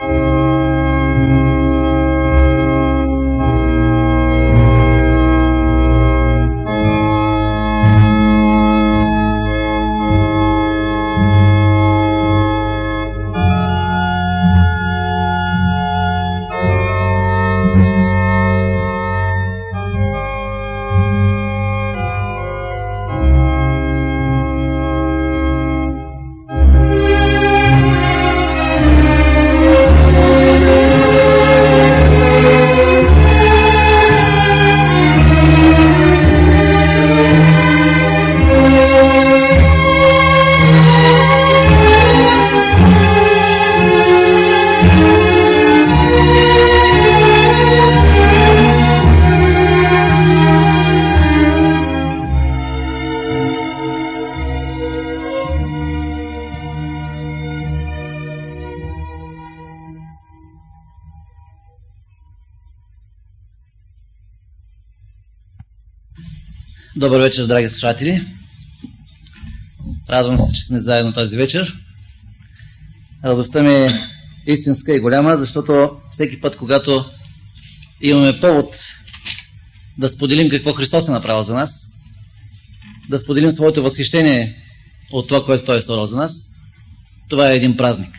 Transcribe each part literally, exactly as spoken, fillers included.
Добър вечер, драги слушатели! Радвам се, че сме заедно тази вечер. Радостта ми е истинска и голяма, защото всеки път, когато имаме повод да споделим какво Христос е направил за нас, да споделим своето възхищение от това, което Той е сторил за нас, това е един празник.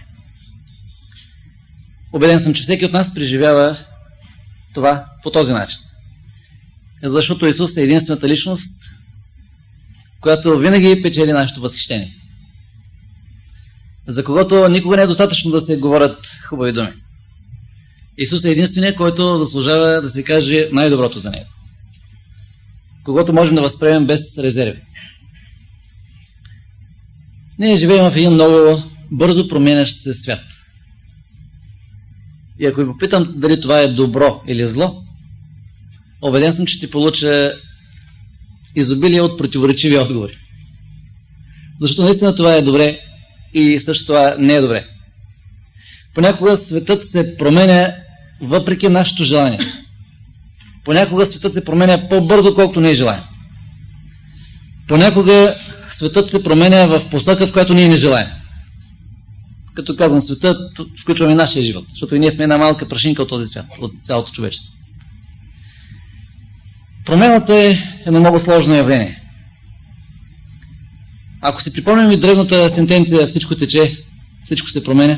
Убеден съм, че всеки от нас преживява това по този начин. Защото Исус е единствената личност, която винаги печели нашето възхищение. За когото никога не е достатъчно да се говорят хубави думи. Исус е единственият, който заслужава да се каже най-доброто за него. Когото можем да възприемем без резерви. Ние живеем в един много бързо променящ се свят. И ако ви попитам дали това е добро или зло, убеден съм, че ще получа изобилие от противоречиви отговори. Защото наистина това е добре и също това не е добре. Понякога светът се променя въпреки нашето желание. Понякога светът се променя по-бързо, колкото ние желаем. Понякога светът се променя в посока, в която ние не желаем. Като казвам светът, включваме и нашия живот, защото и ние сме една малка прашинка от този свят, от цялото човечество. Промената е едно много сложно явление. Ако си припомним и древната сентенция "всичко тече, всичко се променя",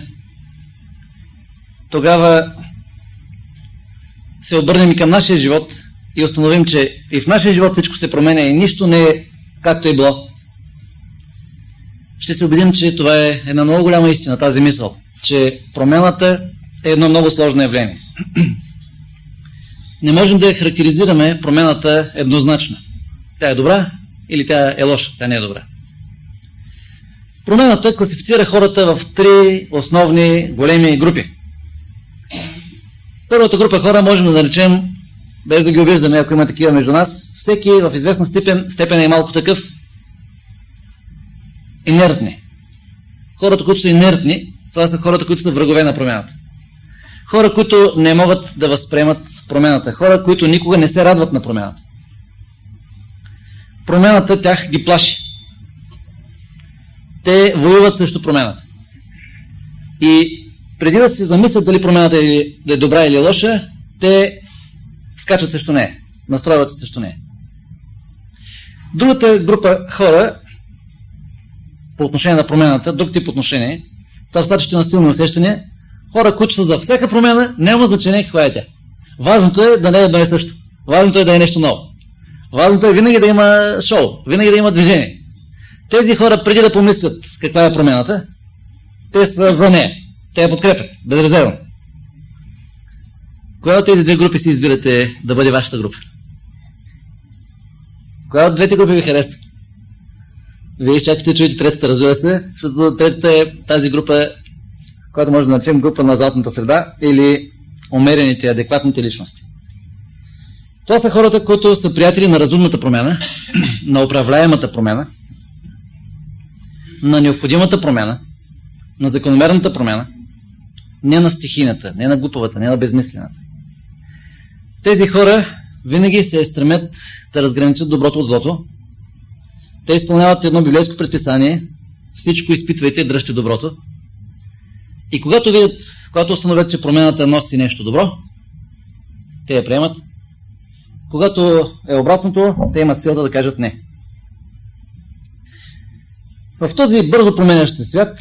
тогава се обърнем и към нашия живот и установим, че и в нашия живот всичко се променя и нищо не е както е било. Ще се убедим, че това е една много голяма истина, тази мисъл, че промената е едно много сложно явление. Не можем да я характеризираме промената еднозначно. Тя е добра или тя е лоша, тя не е добра. Промената класифицира хората в три основни големи групи. Първата група хора можем да наречем, без да ги обиждаме, ако има такива между нас, всеки в известна степен, степен е малко такъв инертни. Хората, които са инертни, това са хората, които са врагове на промяната. Хора, които не могат да възприемат промената. Хора, които никога не се радват на промяната. Промената тях ги плаши. Те воюват срещу промената. И преди да се замислят дали промената е, да е добра или лоша, те скачат срещу нея. Настройват се срещу нея. Другата група хора по отношение на промената, друг тип отношение, това достатъчно на силни усещания, хора, които са за всяка промяна, няма значение каква е тя. Важното е да не е едно и също. Важното е да е нещо ново. Важното е винаги да има шоу, винаги да има движение. Тези хора, преди да помислят каква е промената, те са за нея. Те я подкрепят, безрезервно. Коя от тези две групи си избирате да бъде вашата група? Коя от двете групи ви харесва? Вие изчакате да чуете третата, разбира се, защото третата е тази група, която може да наречем група на златната среда или умерените, адекватните личности. Това са хората, които са приятели на разумната промяна, на управляемата промяна, на необходимата промяна, на закономерната промяна, не на стихийната, не на глупавата, не на безмислената. Тези хора винаги се стремят да разграничат доброто от злото. Те изпълняват едно библейско предписание: всичко изпитвайте, дръжте доброто. И когато видят, Когато установят, че промяната носи нещо добро, те я приемат. Когато е обратното, те имат силата да кажат не. В този бързо променящ се свят,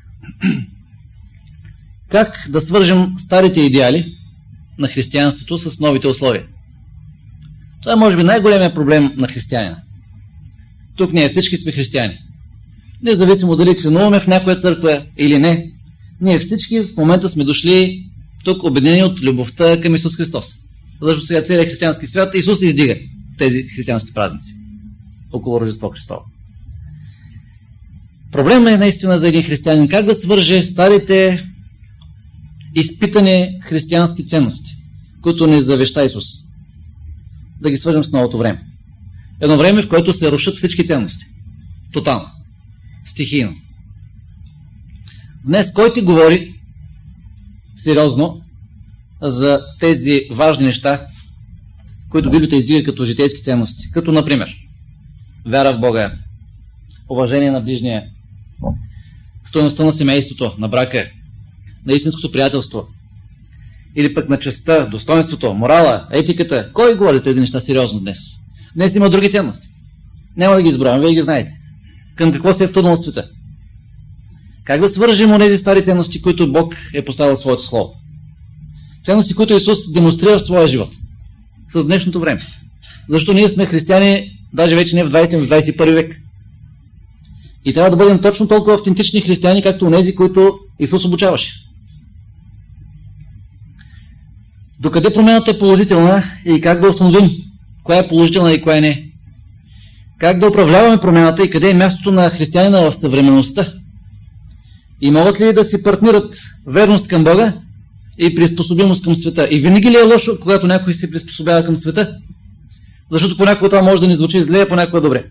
как да свържем старите идеали на християнството с новите условия? Това е може би най-големият проблем на християнина. Тук ние всички сме християни. Независимо дали членуваме в някоя църква или не, ние всички в момента сме дошли тук обединени от любовта към Исус Христос. Защото сега целият християнски свят Исус се издига в тези християнски празници около Рождество Христово. Проблемът е наистина за един християнин как да свърже старите изпитани християнски ценности, които ни завеща Исус. Да ги свържем с новото време. Едно време, в което се рушат всички ценности. Тотално. Стихийно. Днес кой ти говори сериозно за тези важни неща, които Библията издига като житейски ценности? Като, например, вяра в Бога, уважение на ближния, стойността на семейството, на брака, на истинското приятелство, или пък на честта, достоинството, морала, етиката. Кой говори за тези неща сериозно днес? Днес има други ценности. Няма да ги изброявам, вие ги знаете. Към какво се е втънал света? Как да свържим онези стари ценности, които Бог е поставил в своето слово? Ценности, които Исус демонстрира в своя живот. С днешното време. Защо ние сме християни, даже вече не в двайсети, но в двайсет и първи век. И трябва да бъдем точно толкова автентични християни, както онези, които Исус обучаваше. Докъде промяната е положителна и как да установим коя е положителна и коя не? Как да управляваме промяната и къде е мястото на християнина в съвременността? И могат ли да си партнират верност към Бога и приспособимост към света? И винаги ли е лошо, когато някой се приспособява към света? Защото понякога това може да ни звучи зле, а понякога добре.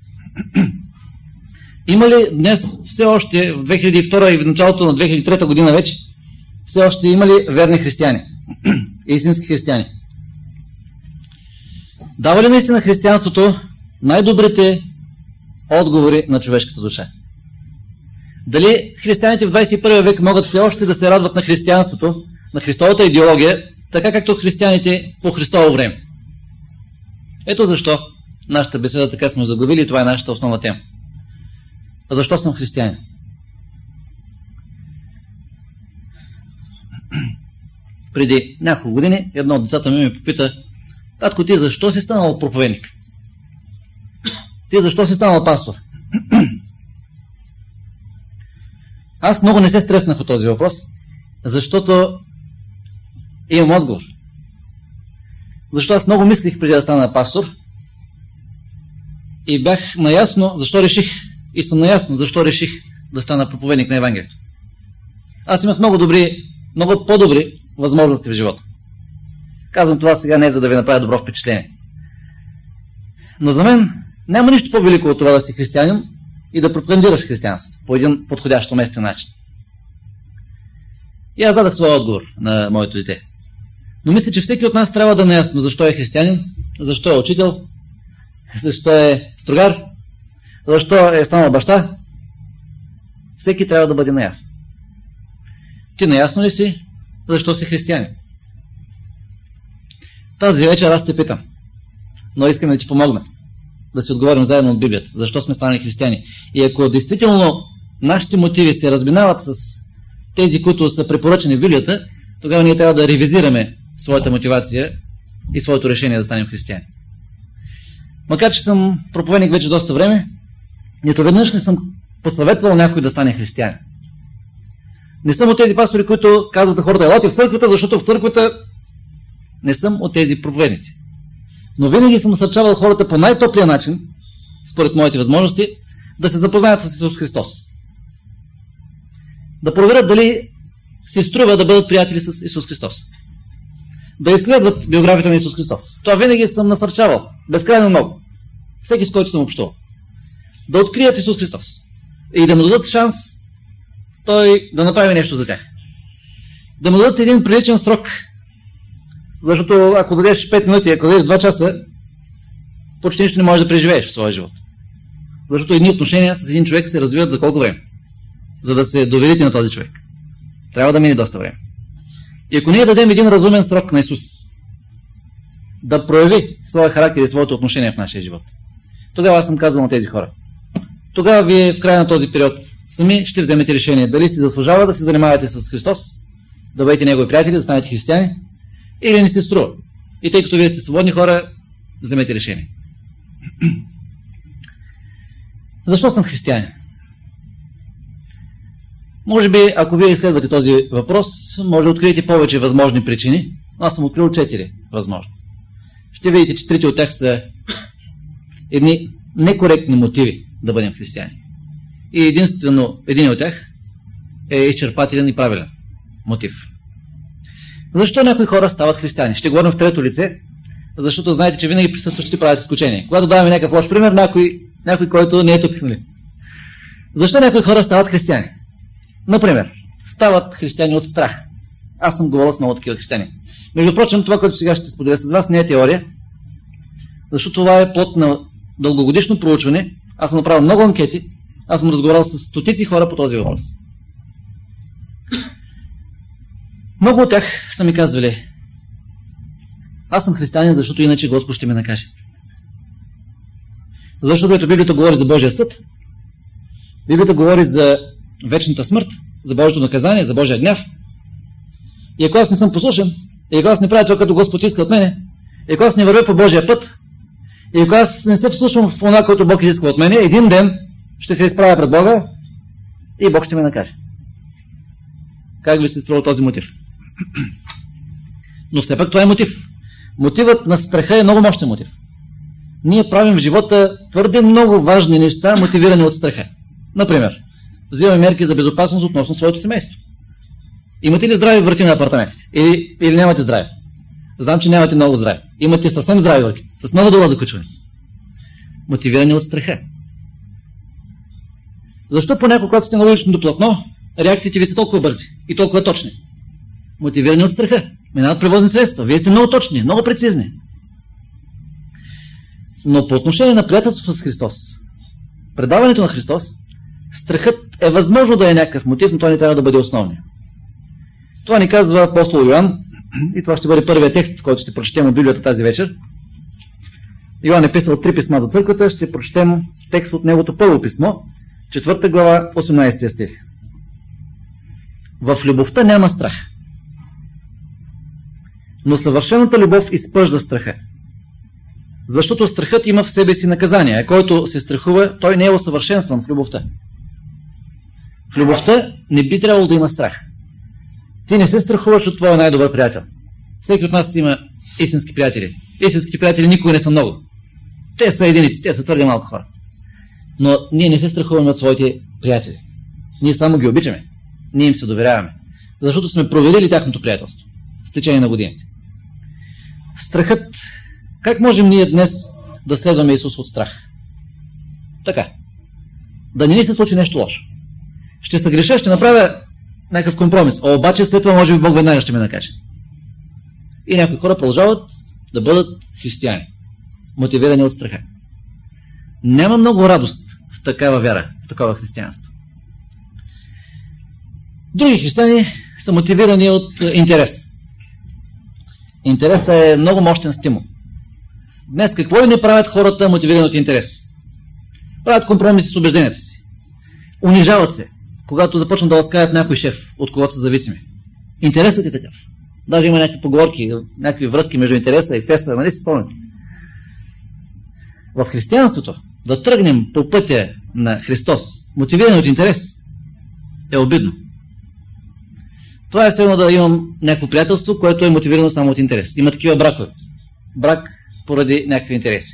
Има ли днес все още в две хиляди и втора и в началото на две хиляди и трета година вече, все още има ли верни християни? Истински християни? Дава ли наистина християнството най-добрите отговори на човешката душа? Дали християните в двайсет и първи век могат все още да се радват на християнството, на Христовата идеология, така както християните по Христово време? Ето защо нашата беседа така сме заглавили и това е нашата основна тема. А защо съм християнин? Преди няколко години едно от децата ми ме попита: татко, ти защо си станал проповедник? Ти защо си станал пастор? Аз много не се стреснах от този въпрос, защото имам отговор. Защото аз много мислих преди да стана пастор и бях наясно защо реших и съм наясно защо реших да стана проповедник на Евангелието. Аз имах много добри, много по-добри възможности в живота. Казвам това сега не за да ви направя добро впечатление. Но за мен няма нищо по-велико от това да си християнин и да пропагандираш християнството по един подходящ уместен начин. И аз дадах своя отговор на моето дете. Но мисля, че всеки от нас трябва да е наясно защо е християнин, защо е учител, защо е строгар, защо е станал баща. Всеки трябва да бъде наясно. Ти наясно ли си защо си християнин? Тази вечер аз те питам, но искам да ти помогна да си отговорим заедно от Библията. Защо сме станали християни? И ако действително нашите мотиви се разминават с тези, които са препоръчени в Библията, тогава ние трябва да ревизираме своята мотивация и своето решение да станем християни. Макар че съм проповедник вече доста време, нито веднъж не съм посъветвал някой да стане християнин. Не съм от тези пастори, които казват на хората: елате в църквата, защото в църквата не съм от тези проповедници. Но винаги съм насърчавал хората по най-топлия начин, според моите възможности, да се запознаят с Исус Христос. Да проверят дали си струва да бъдат приятели с Исус Христос. Да изследват биографията на Исус Христос. Това винаги съм насърчавал. Безкрайно много. Всеки, с който съм общувал. Да открият Исус Христос. И да му дадат шанс той да направи нещо за тях. Да му дадат един приличен срок. Защото ако дадеш пет минути, ако дадеш два часа, почти нищо не можеш да преживееш в своя живот. Защото едни отношения с един човек се развиват за колко време? За да се доверите на този човек. Трябва да мине доста време. И ако ние дадем един разумен срок на Исус да прояви своя характер и своето отношение в нашия живот, тогава аз съм казал на тези хора: тогава вие в края на този период сами ще вземете решение дали си заслужава да се занимавате с Христос, да бъдете Негови приятели, да станете християни, или не се струва. И тъй като вие сте свободни хора, вземете решение. Защо съм християнин? Може би, ако вие изследвате този въпрос, може да откриете повече възможни причини. Аз съм открил четири възможни. Ще видите, че трите от тях са едни некоректни мотиви да бъдем християни. И единствено един от тях е изчерпателен и правилен мотив. Защо някои хора стават християни? Ще говорим в трето лице, защото знаете, че винаги присъстващите правят изключение. Когато даваме някакъв лош пример, някой, някой, който не е тук. Защо някои хора стават християни? Например, стават християни от страх. Аз съм говорил с много такива християни. Между прочим, това, което сега ще споделя с вас, не е теория, защото това е плод на дългогодишно проучване. Аз съм направил много анкети, аз съм разговарял с стотици хора по този въпрос. Много от тях са ми казвали: аз съм християнин, защото иначе Господ ще ме накаже. Защото ето Библията говори за Божия съд, Библията говори за вечната смърт, за Божието наказание, за Божия гняв. И ако аз не съм послушен, и ако аз не правя това, като Господ иска от мене, и ако аз не вървя по Божия път, и ако аз не се вслушвам в това, което Бог изисква от мене, един ден ще се изправя пред Бога и Бог ще ме накаже. Как ви се струва този мотив? Но все пак това е мотив. Мотивът на страха е много мощен мотив. Ние правим в живота твърде много важни неща, мотивирани от страха. Например, взимаме мерки за безопасност относно своето семейство. Имате ли здрави врати на апартамент? Или, или нямате здраве? Знам, че нямате много здраве. Имате съвсем здрави врати, с много добро заключване. Мотивирани от страха. Защо понякога, когато сте на уличното платно, реакциите ви са толкова бързи и толкова точни? Мотивирани от страха. Минават превозни средства. Вие сте много точни, много прецизни. Но по отношение на приятелството с Христос, предаването на Христос, страхът е възможно да е някакъв мотив, но той не трябва да бъде основния. Това ни казва апостол Йоан, и това ще бъде първият текст, който ще прочетем от Библията тази вечер. Йоан е писал три писма до църквата, ще прочетем текст от неговото първо писмо, четвърта глава, осемнадесети стих. В любовта няма страх, но съвършената любов изпъжда страха. Защото страхът има в себе си наказание, а който се страхува, той не е усъвършенстван в любовта. В любовта не би трябвало да има страх. Ти не се страхуваш от твоя най-добър приятел. Всеки от нас има истински приятели. Истинските приятели никога не са много. Те са единици, те са твърде малко хора. Но ние не се страхуваме от своите приятели. Ние само ги обичаме. Ние им се доверяваме. Защото сме проверили тяхното приятелство с течение на годините. Страхът. Как можем ние днес да следваме Исус от страх? Така. Да не ни се случи нещо лошо. Ще съгреша, ще направя някакъв компромис. А обаче след това може би Бог веднага ще ме накаже. И някои хора продължават да бъдат християни, мотивирани от страха. Няма много радост в такава вяра, в такова християнство. Други християни са мотивирани от интерес. Интересът е много мощен стимул. Днес какво ли не правят хората, мотивирани от интерес? Правят компромиси с убежденията си. Унижават се, когато започнат да ласкаят някой шеф, от когото са зависими. Интересът е такъв. Даже има някакви поговорки, някакви връзки между интереса и феса, нали си спомняте? В християнството да тръгнем по пътя на Христос, мотивиран от интерес, е обидно. Това е все едно да имам някакво приятелство, което е мотивирано само от интерес. Има такива бракове. Брак поради някакви интереси.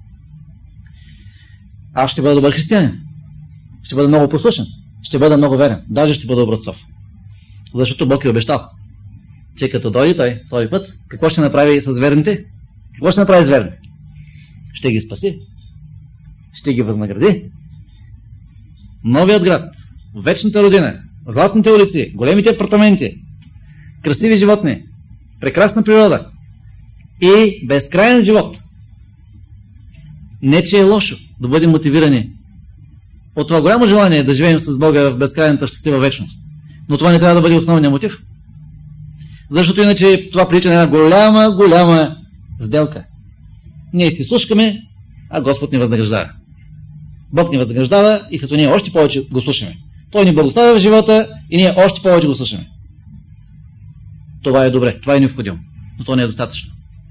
Аз ще бъда добър християнин. Ще бъда много послушен. Ще бъда много верен. Даже ще бъда образцов. Защото Бог е обещал, че като дойде той, този път, какво ще направи с верните? Какво ще направи с верните? Ще ги спаси. Ще ги възнагради. Новият град, вечната родина, златните улици, големите апартаменти, красиви животни, прекрасна природа и безкрайен живот. Не, че е лошо да бъдем мотивирани от това голямо желание да живеем с Бога в безкрайната щастлива вечност. Но това не трябва да бъде основният мотив. Защото иначе това прилича на една голяма, голяма сделка. Ние си слушкаме, а Господ ни възнаграждава. Бог ни възнаграждава и като ние още повече го слушаме. Той ни благославя в живота и ние още повече го слушаме. Това е добре, това е необходимо, но то не е достатъчно.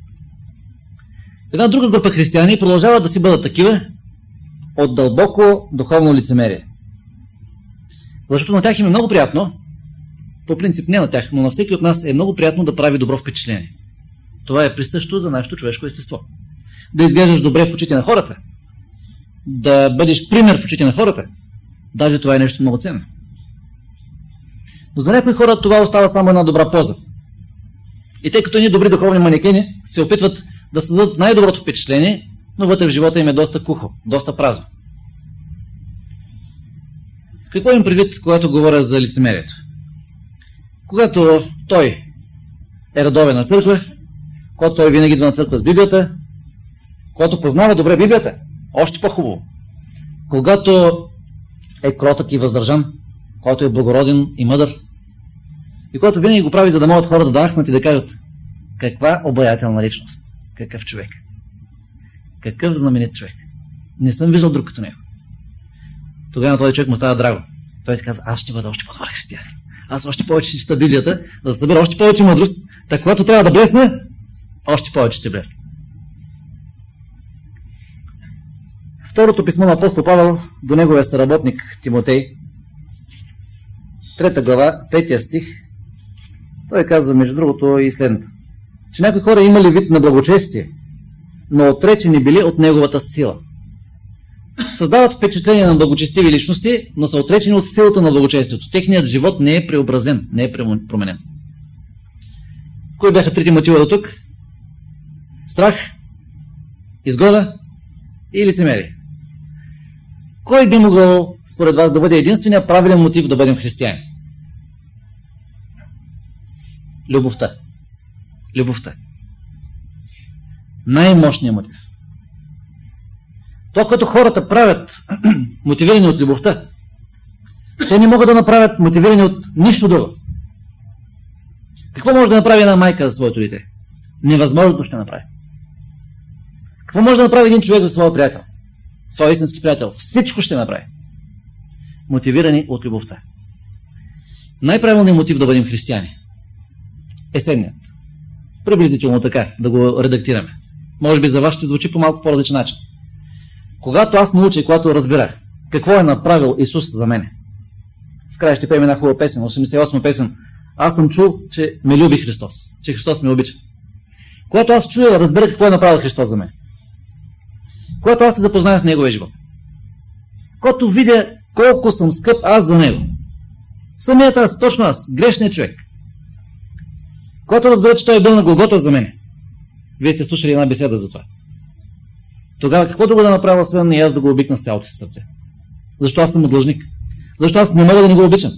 Една друга група християни продължават да си бъдат такива от дълбоко духовно лицемерие. Защото на тях им е много приятно, по принцип не на тях, но на всеки от нас е много приятно да прави добро впечатление. Това е присъщо за нашето човешко естество. Да изглеждаш добре в очите на хората, да бъдеш пример в очите на хората, даже това е нещо много ценно. Но за някои хора това остава само една добра поза. И тъй като ние добри духовни манекени се опитват да създадат най-доброто впечатление, но вътре в живота им е доста кухо, доста празно. Какво им предвид, когато говоря за лицемерието? Когато той е редовен на църква, когато той винаги идва на църква с Библията, когато познава добре Библията, още по-хубаво. Когато е кротък и въздържан, когато е благороден и мъдър, и когато винаги го прави, за да могат хора да дахнат и да кажат: каква обаятелна личност, какъв човек, какъв знаменит човек. Не съм виждал друг като него. Тогава този човек му става драго. Той си казва: аз ще бъда още по-добър християнин. Аз още повече ще чета Библията, за да събера още повече мъдрост, така когато трябва да блесне, още повече ще блесне. Второто писмо на апостол Павел до неговия съработник Тимотей, трета глава, петия стих, той казва между другото и следното: че някои хора имали вид на благочестие, но отречени били от неговата сила. Създават впечатление на благочестиви личности, но са отречени от силата на благочестието. Техният живот не е преобразен, не е променен. Кои бяха трите мотива до тук? Страх, изгода и лицемерие. Кой би могъл според вас да бъде единственият правилен мотив да бъдем християни? Любовта. Любовта. Най-мощният мотив. Това, което хората правят мотивирани от любовта, те не могат да направят мотивирани от нищо друго. Какво може да направи една майка за своето дете? Невъзможното ще направи. Какво може да направи един човек за своя приятел? Своя истински приятел? Всичко ще направи. Мотивирани от любовта. Най-правилният мотив да бъдем християни е следният. Приблизително така, да го редактираме. Може би за вас ще звучи по малко по-различен начин. Когато аз науча и когато разбира какво е направил Исус за мене, в края ще пеем една хубава песен, осемдесет и осма песен: аз съм чул, че ме люби Христос, че Христос ме обича. Когато аз чуя, разбера какво е направил Христос за мен, когато аз се запозная с Неговия живот, когато видя колко съм скъп аз за Него, самият аз, точно аз, грешният човек, когато разбера, че Той е бил на Голгота за мене, вие сте слушали една беседа за това, тогава какво друго да направя, освен и аз да го обикна с цялото си сърце? Защо аз съм длъжник? Защо аз не мога да не го обичам?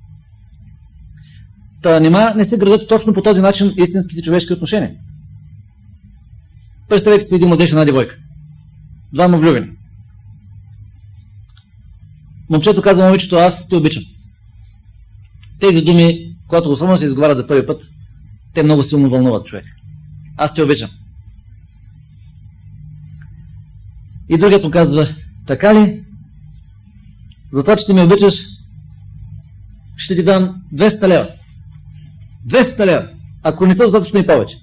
Та нима не се градят точно по този начин истинските човешки отношения. Представете си един младеж и една девойка. Двама влюбени. Момчето казва момичето: аз те обичам. Тези думи, когато особено се изговарят за първи път, те много силно вълнуват човек. Аз те обичам. И другият му казва: така ли? За това, че ти ме обичаш, ще ти дам двеста лева. двеста лева, ако не са достатъчно и повече.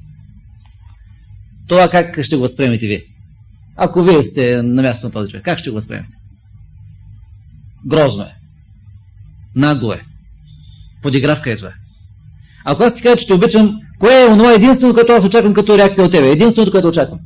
Това как ще го възприемете вие? Ако вие сте на място на този човек, как ще го възприемете? Грозно е. Нагло е. Подигравка е това. Ако аз ти кажа, че те обичам, кое е онова единствено, което аз очаквам като реакция от тебе? Единственото, което очаквам.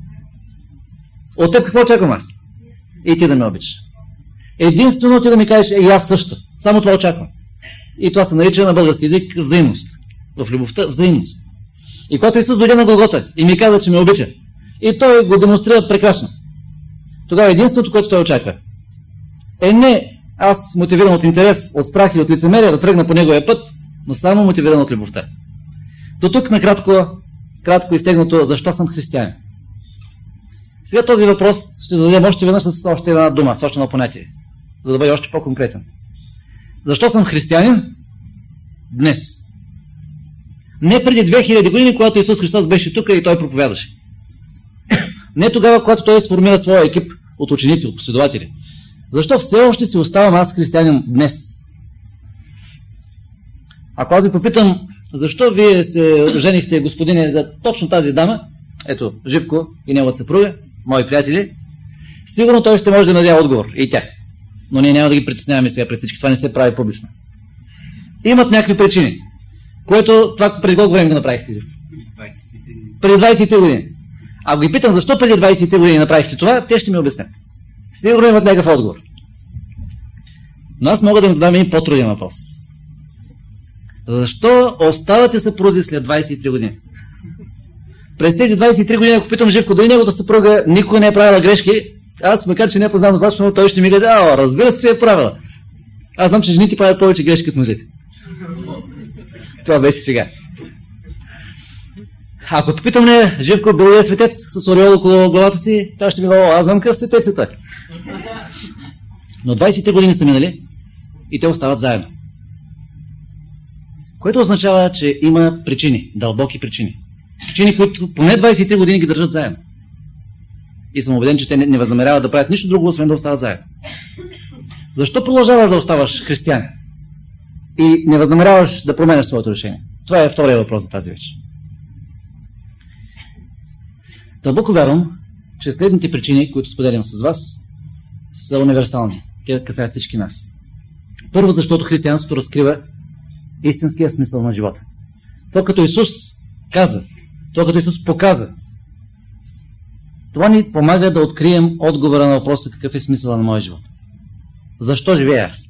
От теб какво очаквам аз? И ти да ме обичаш. Единствено ти да ми кажеш: и аз също. Само това очаквам. И това се нарича на български език взаимност. В любовта взаимност. И когато Исус дойде на Голгота и ми каза, че ме обича, и той го демонстрира прекрасно, тогава единственото, което той очаква, е не аз мотивиран от интерес, от страх и от лицемерие да тръгна по неговия път, но само мотивиран от любовта. До тук накратко, кратко изтегнато, защо съм християнин. Сега този въпрос ще зададем още веднъж с още една дума, с още едно понятие, за да бъде още по-конкретен. Защо съм християнин днес? Не преди две хиляди години, когато Исус Христос беше тук и той проповядаше. Не тогава, когато той сформира своя екип от ученици, от последователи. Защо все още си оставам аз християнин днес? Ако аз ви попитам, защо вие се женихте, господине, за точно тази дама, ето, Живко и неговата съпруга, мои приятели, сигурно той ще може да даде отговор, и тя. Но ние няма да ги притесняваме сега пред всички, това не се прави публично. Имат някакви причини, което това преди колко време го направихте, Живко? Преди двайсет години. Ако ги питам, защо преди двайсет години направихте това, те ще ми обяснят. Сигурно имат някакъв отговор. Но аз мога да им задам един по-труден въпрос. Защо оставате съпрузи след двайсет и три години? През тези двайсет и три години, ако питам Живко, дали неговата съпруга никога не е правила грешки, аз, макар че не познавам достатъчно, той ще ми каже, а, разбира се, че е правила. Аз знам, че жените правят повече грешки от мъжете. Това беше сега. Ако попитам не, Живко бил ли е светец с ореол около главата си, той ще ми говори, аз знам къв светец е той. Но двайсет и три години са минали и те остават заедно. Което означава, че има причини, дълбоки причини. Причини, които поне двайсет и три години ги държат заедно. И съм убеден, че те не, не възнамеряват да правят нищо друго, освен да остават заедно. Защо продължаваш да оставаш християнин? И не възнамеряваш да променяш своето решение? Това е втория въпрос за тази вечер. Дълбоко вярвам, че следните причини, които споделям с вас, са универсални. Те касаят всички нас. Първо, защото християнството разкрива истинския смисъл на живота. То, като Исус каза, то, като Исус показа, това ни помага да открием отговора на въпроса какъв е смисъла на моя живот. Защо живея аз?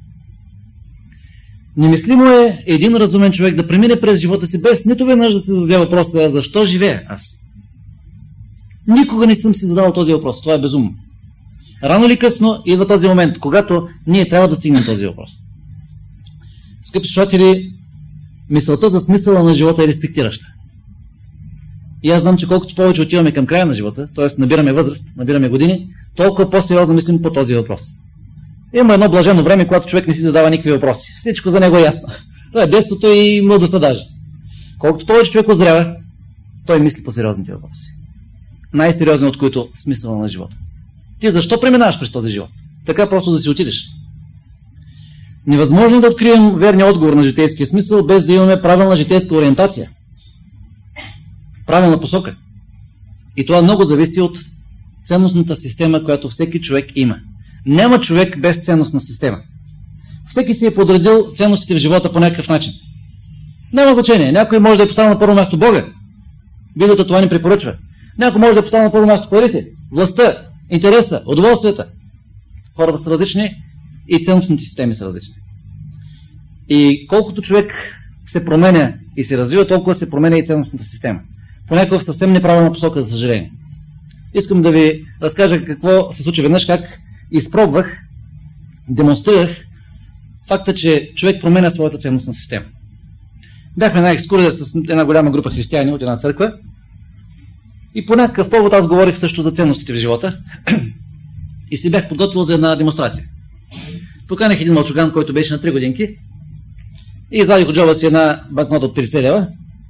Немислимо е един разумен човек да премине през живота си без нито веднъж да се зададе въпроса защо живея аз? Никога не съм си задал този въпрос. Това е безумно. Рано или късно идва този момент, когато ние трябва да стигнем този въпрос. Скъпи слушатели, мисълта за смисъла на живота е респектираща. И аз знам, че колкото повече отиваме към края на живота, т.е. набираме възраст, набираме години, толкова по-сериозно мислим по този въпрос. Има едно блажено време, когато човек не си задава никакви въпроси. Всичко за него е ясно. Това е детството и младостта даже. Колкото повече човек озрява, той мисли по сериозните въпроси. Най-сериозният от които смисъла на живота. Ти защо преминаваш през този живот? Така просто да си отидеш. Невъзможно да открием верния отговор на житейския смисъл, без да имаме правилна житейска ориентация. Правилна посока. И това много зависи от ценностната система, която всеки човек има. Няма човек без ценностна система. Всеки си е подредил ценностите в живота по някакъв начин. Няма значение. Някой може да е поставил на първо място Бога. Библията това ни препоръчва. Някой може да е поставил на първо място парите, властта, интереса, удоволствията. Хората са различни и ценностните системи са различни. И колкото човек се променя и се развива, толкова се променя и ценностната система. Понякога в съвсем неправилна посока, за съжаление. Искам да ви разкажа какво се случи веднъж, как изпробвах, демонстрирах факта, че човек променя своята ценностна система. Бяхме на екскурзия с една голяма група християни от една църква и по някакъв повод аз говорих също за ценностите в живота и си бях подготвил за една демонстрация. Поканех един мълчуган, който беше на три годинки и извадих от джоба си една банкнота от петдесет лева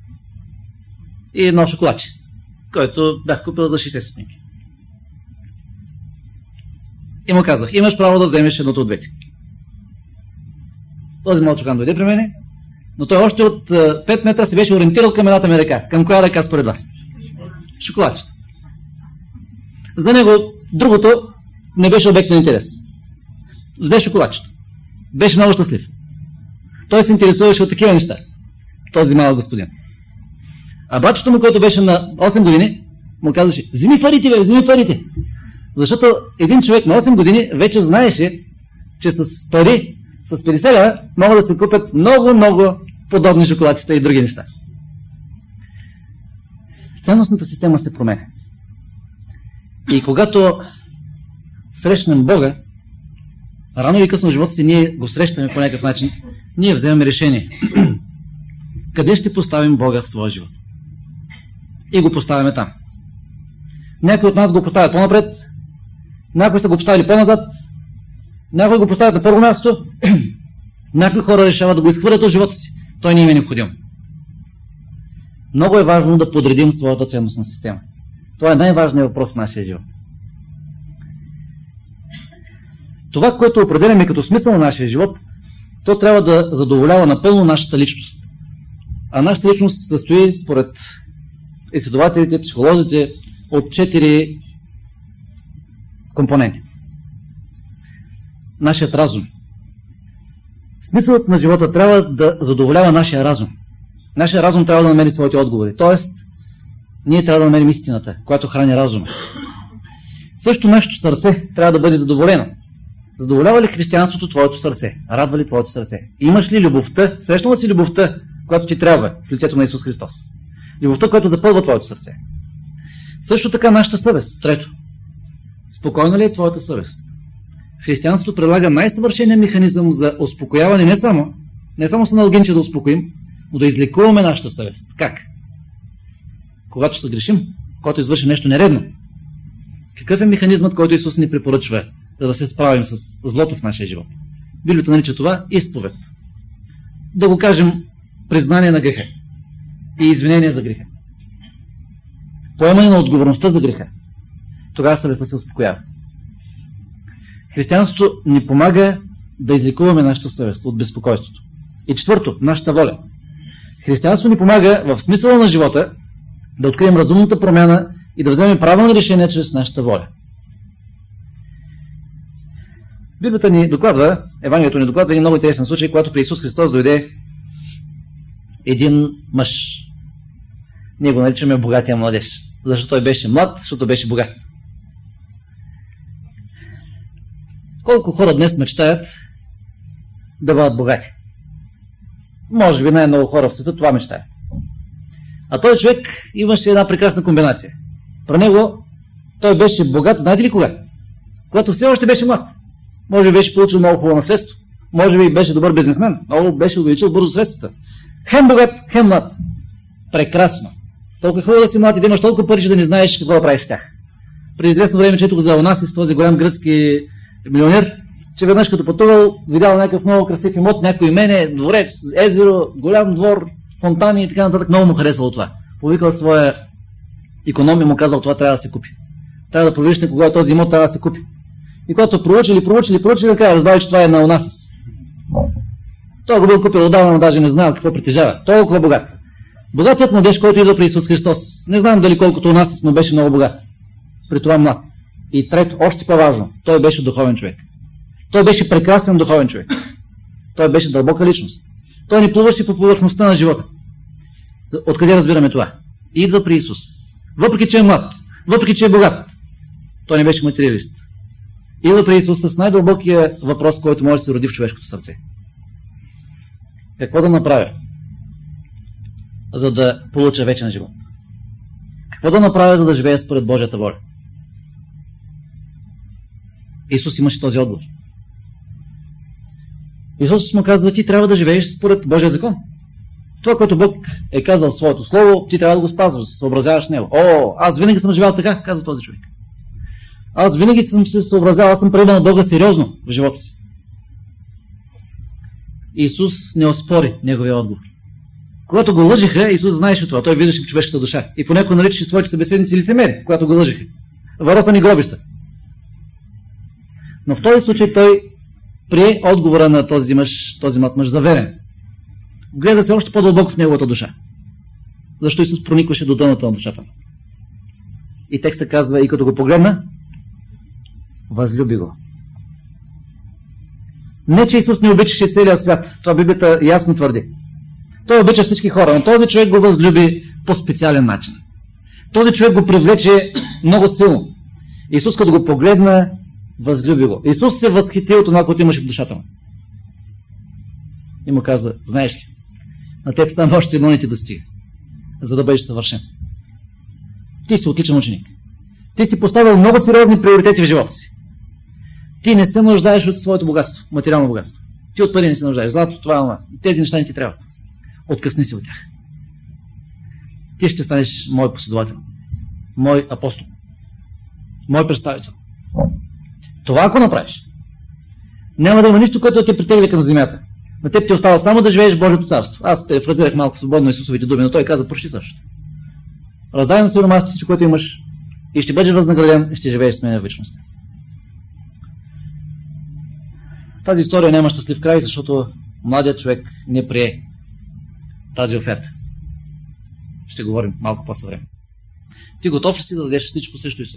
и едно шоколадче, който бях купил за шейсет стотинки. И му казах, имаш право да вземеш едното от двете. Този мълчуган дойде при мене, но той още от пет метра се беше ориентирал към едната ми ръка. Към коя ръка според вас? Шоколадчето. За него другото не беше обект на интерес. Взе шоколадчето. Беше много щастлив. Той се интересуваше от такива неща. Този малък господин. А братчето му, който беше на осем години, му казваше, вземи парите, бе, вземи парите. Защото един човек на осем години вече знаеше, че с пари, с петдесет лева, могат да се купят много, много подобни шоколадчета и други неща. Ценностната система се променя. И когато срещнем Бога, рано или късно в живота си ние го срещаме по някакъв начин, ние вземаме решение. Къде ще поставим Бога в своя живот? И го поставяме там. Някои от нас го поставят по-напред, някои са го поставили по-назад, някои го поставят на първо място, някои хора решават да го изхвърлят от живота си. Той не им е необходим. много е важно да подредим своята ценностна система. Това е най-важният въпрос в нашия живот. Това, което определяме като смисъл на нашия живот, то трябва да задоволява напълно нашата личност. А нашата личност се състои, според изследователите, психолозите, от четири компоненти. Нашият разум. Смисълът на живота трябва да задоволява нашия разум. Нашия разум трябва да намери своите отговори. Тоест, ние трябва да намерим истината, която храни разума. Също нашето сърце трябва да бъде задоволено. Задоволява ли християнството твоето сърце? Радва ли твоето сърце? Имаш ли любовта? Срещнала си любовта, която ти трябва в лицето на Исус Христос? Любовта, която запълва твоето сърце. Също така нашата съвест. Трето. Спокойна ли е твоята съвест? Християнството предлага най-съвършения механизъм за успокояване не само, не само с аналогинче да успокоим, но да излекуваме нашата съвест. Как? Когато се грешим, когато извършим нещо нередно. Какъв е механизмът, който Исус ни препоръчва, за да се справим с злото в нашия живот? Библията нарича това изповед. Да го кажем признание на греха и извинение за греха. Поемане на отговорността за греха. Тогава съвестта се успокоява. Християнството ни помага да излекуваме нашата съвест от безпокойството. И четвърто, нашата воля. Християнството ни помага в смисъла на живота да открием разумната промяна и да вземем правилни решения чрез нашата воля. Библията ни докладва, Евангелието ни докладва един много интересен случай, когато при Исус Христос дойде един мъж. Ние го наричаме богатия младеж. Защото той беше млад, защото беше богат. Колко хора днес мечтаят да бъдат богати? Може би най-много хора в света това мечтаят. А този човек имаше една прекрасна комбинация. Про него той беше богат, знаете ли кога? Когато все още беше млад. Може би беше получил много хубаво наследство. Може би беше добър бизнесмен. Много беше увеличил бързо средствата. Хем богат, хем млад. Прекрасно. Толкова хубаво да си млад и да имаш толкова пари, че да не знаеш какво да правиш с тях. При известно време четох за Онасис, този голям гръцки милионер, че веднъж като пътувал, видял някакъв много красив имот, някой имене, дворец, езеро, голям двор, фонтани и така нататък. Много му харесало това. Повикал своя иконом и му казал, това трябва да се купи. Трябва да провериш на кога този имот трябва да се купи. И когато проучили, проучили, проучили, да кажа, разбави, че това е на Онасис. Той го бил купил отдавна, но даже не знал какво притежава. Толкова богат. Богатият младеж, който идва при Исус Христос. Не знам дали колкото Онасис, но беше много богат. При това млад. И трето, още по-важно, той беше духовен човек. Той беше прекрасен духовен човек. Той беше дълбока личност. Той ни плуваше по повърхността на живота. Откъде разбираме това? Идва при Исус. Въпреки, че е млад, въпреки, че е богат, той не беше материалист. Идва при Исус с най-дълбокия въпрос, който може да се роди в човешкото сърце. Какво да направя, за да получа вечен живот? Какво да направя, за да живея според Божията воля? Исус имаше този отговор. Исус му казва, ти трябва да живееш според Божия закон. Това, което Бог е казал в своето слово, ти трябва да го спазваш, да се съобразяваш с него. О, аз винаги съм живял така, казва този човек. Аз винаги съм се съобразявал, аз съм приемал Бога сериозно в живота си. Исус не оспори неговия отговор. Когато го лъжиха, Исус знаеше това, той виждаше в човешката душа. И понякога наричаше своите събеседници лицемери, когато го лъжиха. Варосани гробища. Но в този случай той прие отговора на този мъж, този млад мъж за верен. Гледа се още по-дълбоко в неговата душа. Защо Исус проникваше до дъното на душата. И текстът казва, и като го погледна, възлюби го. Не, че Исус не обичаше целия свят. Това Библията ясно твърди. Той обича всички хора, но този човек го възлюби по специален начин. Този човек го привлече много силно. Исус като го погледна, възлюби го. Исус се възхити от това, което имаше в душата му. И му каза, знаеш ли, на теб само още едно не ти достига, за да бъдеш съвършен. Ти си отличен ученик. Ти си поставил много сериозни приоритети в живота си. Ти не се нуждаеш от своето богатство, материално богатство. Ти от пари не се нуждаеш. Злато, това, това. Тези неща не ти трябват. Откъсни се от тях. Ти ще станеш мой последовател, мой апостол, мой представител. Това ако направиш, няма да има нищо, което да те притегля към земята. На теб ти остава само да живееш в Божието царство. Аз перефразирах малко свободно Исусовите думи, но той каза почти също. Раздай на сиромасите всичко, което имаш, и ще бъдеш възнаграден, и ще живееш с мен в вечността. Тази история няма щастлив край, защото младият човек не прие тази оферта. Ще говорим малко по-съвременно. Ти готов ли си да дадеш всичко срещу Исус?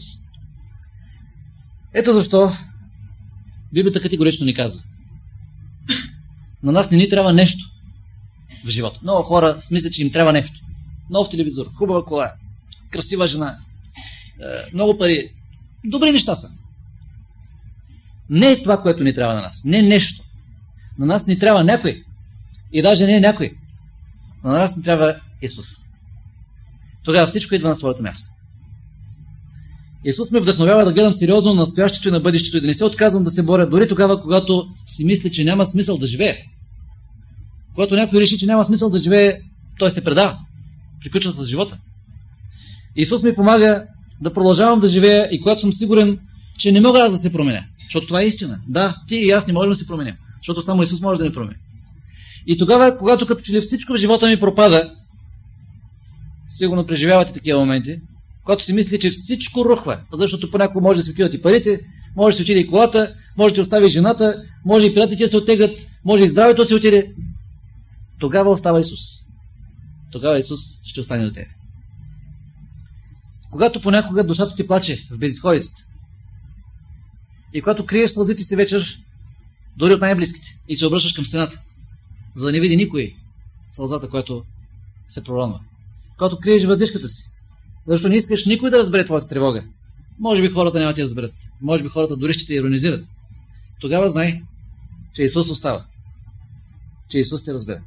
Ето защо Библията категорично ни казва: на нас не ни трябва нещо в живота. Много хора смислят, че им трябва нещо. Нов телевизор, хубава кола, красива жена, много пари. Добри неща са. Не е това, което ни трябва на нас. Не е нещо. На нас ни трябва някой. И даже не е някой. На нас ни трябва Исус. Тогава всичко идва на своето място. Исус ме вдъхновява да гледам сериозно на настоящето и на бъдещето и да не се отказвам да се боря, дори тогава, когато си мисля, че няма смисъл да живее. Когато някой реши, че няма смисъл да живее, той се предава. Приключва с живота. Исус ми помага да продължавам да живея и когато съм сигурен, че не мога аз да се променя. Защото това е истина. Да, ти и аз не можем да се променим. Защото само Исус може да ни промени. И тогава, когато като че ли всичко в живота ми пропада, сигурно преживявате такива моменти, когато си мисли, че всичко рухва, защото понякога може да се отидат и парите, може да се отиде и колата, може да ти остави жената, може и приятелите да се оттеглят, може и здравето да се отиде. Тогава остава Исус. Тогава Исус ще остане до тебе. Когато понякога душата ти плаче в безизходицата и когато криеш сълзите си вечер, дори от най-близките, и се обръщаш към стената, за да не види никой сълзата, която се проронва. Когато криеш въздишката си, защото не искаш никой да разбере твоята тревога. Може би хората няма да ти разберат. Може би хората дори ще те иронизират. Тогава знай, че Исус остава. Че Исус те разбере.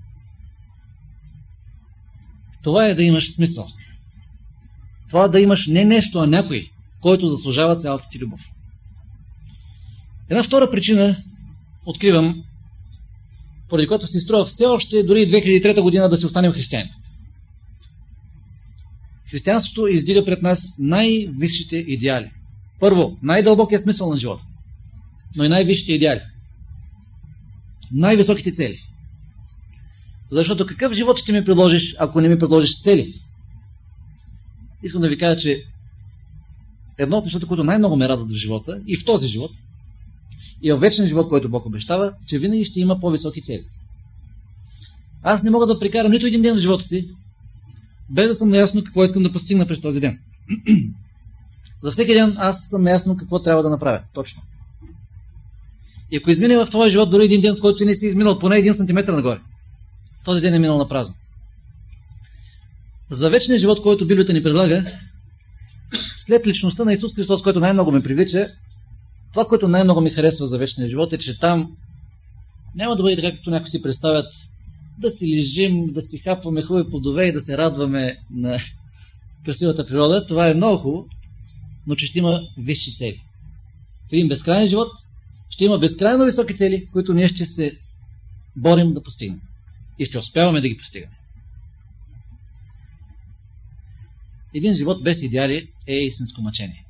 Това е да имаш смисъл. Това е да имаш не нещо, а някой, който заслужава цялата ти любов. Една втора причина откривам, поради която се струва все още дори две хиляди и трета година да си останем християни. Християнството издига пред нас най-висшите идеали. Първо, най-дълбокият смисъл на живота, но и най-висшите идеали. Най-високите цели. Защото какъв живот ще ми предложиш, ако не ми предложиш цели? Искам да ви кажа, че едно от нещата, които най-много ме радват в живота, и в този живот, и в вечен живот, който Бог обещава, че винаги ще има по-високи цели. Аз не мога да прекарам нито един ден в живота си, без да съм наясно какво искам да постигна през този ден. За всеки ден аз съм наясно какво трябва да направя. Точно. И ако измине в твоя живот дори един ден, в който ти не си изминал поне един сантиметър нагоре, този ден е минал на празно. За вечния живот, който Библията ни предлага, след личността на Исус Христос, който най-много ме привлича, това, което най-много ми харесва за вечния живот е, че там няма да бъде така, както някои си представят, да си лежим, да си хапваме хубави плодове и да се радваме на красивата природа. Това е много хубаво, но че ще има висши цели. В един безкрайен живот ще има безкрайно високи цели, които ние ще се борим да постигнем. И ще успяваме да ги постигаме. Един живот без идеали е истинско мъчение.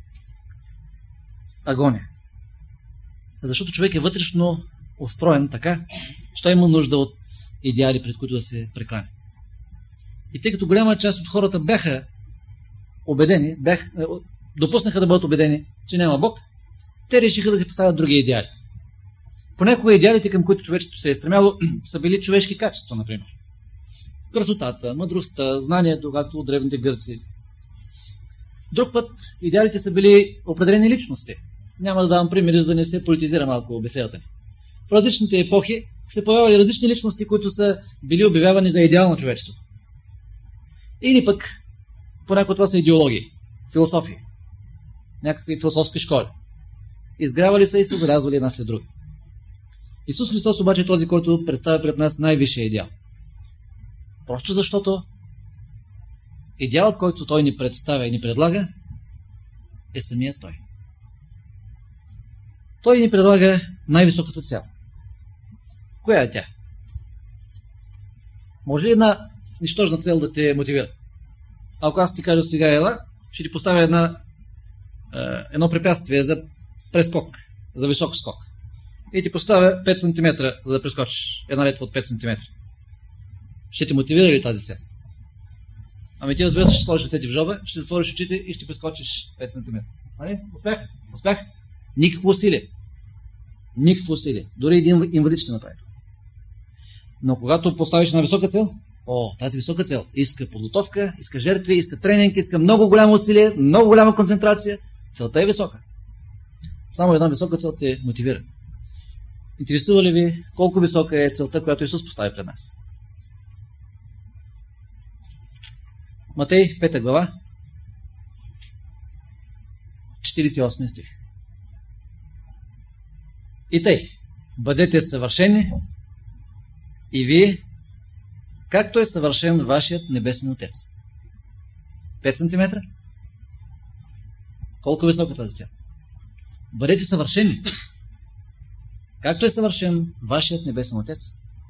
Агония. Защото човек е вътрешно устроен така, че има нужда от идеали, пред които да се прекланя. И тъй като голяма част от хората бяха убедени, бях, допуснаха да бъдат убедени, че няма Бог, те решиха да си поставят други идеали. Понякога идеалите, към които човечеството се е стремяло, са били човешки качества, например. Красотата, мъдростта, знанието, както от древните гърци. Друг път идеалите са били определени личности. Няма да давам примери, за да не се политизира малко беседата ни. В различните епохи се появявали различни личности, които са били обявявани за идеал на човечеството. Или пък, понякога това са идеологии, философии, някакви философски школи. Изгрявали са и са залязвали една след друга. Исус Христос обаче е този, който представя пред нас най-висшия идеал. Просто защото идеалът, който Той ни представя и ни предлага, е самият Той. Той ни предлага най-високата цел. Коя е тя? Може ли една нищожна цел да те мотивира? Ако аз ти кажа сега, ела, ще ти поставя една, е, едно препятствие за прескок, за висок скок. и ти поставя пет сантиметра, за да прескочиш една летва от пет сантиметра. Ще те мотивира ли тази цел? Ами ти разбира се, ще сложиш ръцете в жоба, ще затвориш очите и ще прескочиш пет сантиметра. Нали? Успях? Успях? Никакво усилие. Никакво усилие. Дори един инвалид ще направи. Но когато поставиш една висока цел, о, тази висока цел иска подготовка, иска жертви, иска тренинг, иска много голямо усилие, много голяма концентрация. Целта е висока. Само една висока цел те мотивира. Интересува ли ви колко висока е целта, която Исус постави пред нас? Матей, пета глава, четиридесет и осми стих. И тъй, бъдете съвършени и вие, както е съвършен вашият небесен Отец. пет сантиметра? Колко висока тази цел? Бъдете съвършени, както е съвършен вашият небесен Отец.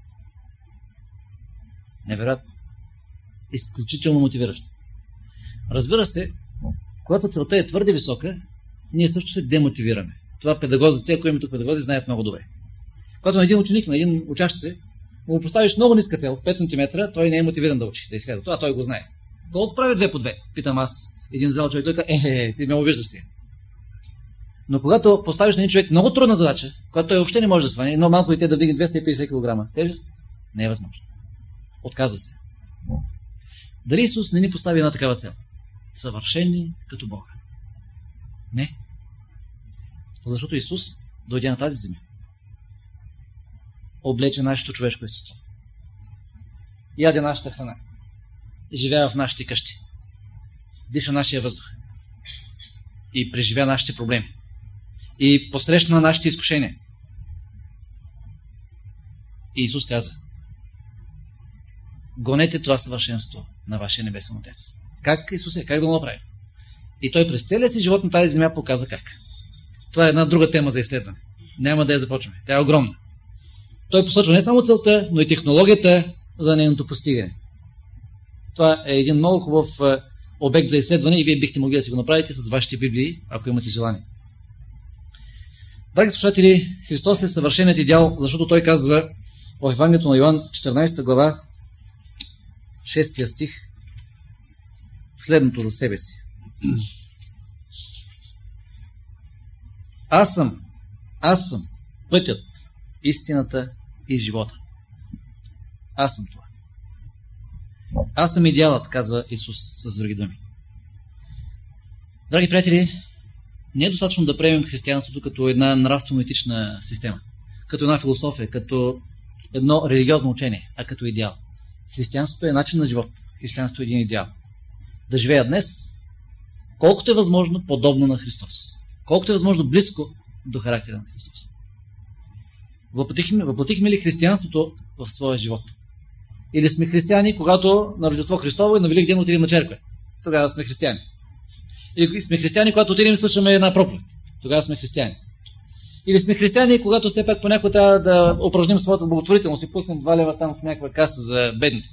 Невероятно. Изключително мотивиращо. Разбира се, когато целта е твърде висока, ние също се демотивираме. Това педагозите, ако името педагози, знаят много добре. Когато на един ученик, на един учащ се, му поставиш много ниска цел, пет сантиметра, той не е мотивиран да учи, да изследва. Това той го знае. Колко прави две по две? Питам аз. Един зал човек, той казва, е, е, ти ме обиждаш си. Но когато поставиш на един човек много трудна задача, когато той въобще не може да сване, едно малко и те да вдигне двеста и петдесет килограма тежест, не е възможно. Отказва се. Дали Исус не ни постави една такава цел? Съвършени като Бога. Не. Защото Исус дойде на тази земя. Облече нашето човешко естество. Яде нашата храна. Живява в нашите къщи. Диша нашия въздух. И преживя нашите проблеми. И посрещна нашите изкушения. И Исус каза: гонете това съвършенство на вашия небесен Отец. Как Исус е? Как да го направи? И той през целия си живот на тази земя показа как. Това е една друга тема за изследване. Няма да я започваме. Тя е огромна. Той посочва не само целта, но и технологията за нейното постигане. Това е един много хубав обект за изследване и вие бихте могли да си го направите с вашите библии, ако имате желание. Драги слушатели, Христос е съвършеният идеал, защото той казва в Евангелието на Йоан, четиринадесета глава, шести стих, следното за себе си. Аз съм, аз съм пътят, истината и живота. Аз съм това. Аз съм идеалът, казва Исус с други думи. Драги приятели, не е достатъчно да приемем християнството като една нравствено-етична система, като една философия, като едно религиозно учение, а като идеал. Християнството е начин на живот. Християнството е един идеал. Да живея днес, колкото е възможно, подобно на Христос. Колкото е възможно близко до характера на Христос. Въплатихме, въплатихме ли християнството в своя живот? Или сме християни, когато на Рождество Христово и на Велик ден отидем на черква? Тогава сме християни. Или сме християни, когато отидем и слушаме една проповед? Тогава сме християни. Или сме християни, когато все пак понякога трябва да упражним своята благотворителност и пуснем два лева там в някаква каса за бедните?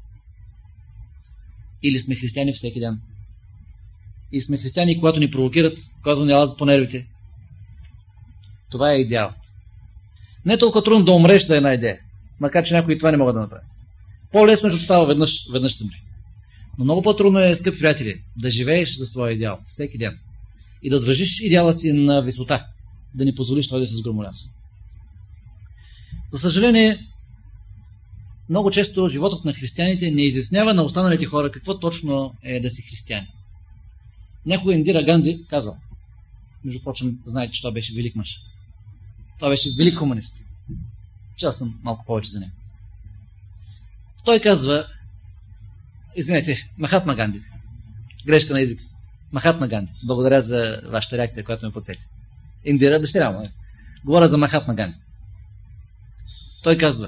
Или сме християни всеки ден? И сме християни, когато ни провокират, когато ни лазят по нервите? Това е идеалът. Не е толкова трудно да умреш за една идея, макар че някои това не могат да направят. По-лесно е, защото става веднъж, веднъж съмри. Но много по-трудно е, скъпи приятели, да живееш за своя идеал всеки ден и да държиш идеала си на висота, да не позволиш той да се сгромоляса. За съжаление, много често животът на християните не изяснява на останалите хора какво точно е да си християни. Някога Индира Ганди казал, между прочим, знаете, че това беше велик мъж. Това беше велик хуманист. Че аз съм малко повече за него. Той казва, извинете, Махатма Ганди. Грешка на език. Махатма Ганди. Благодаря за вашата реакция, която ме подсети. Индира, дъщеря му. Говоря за Махатма Ганди. Той казва,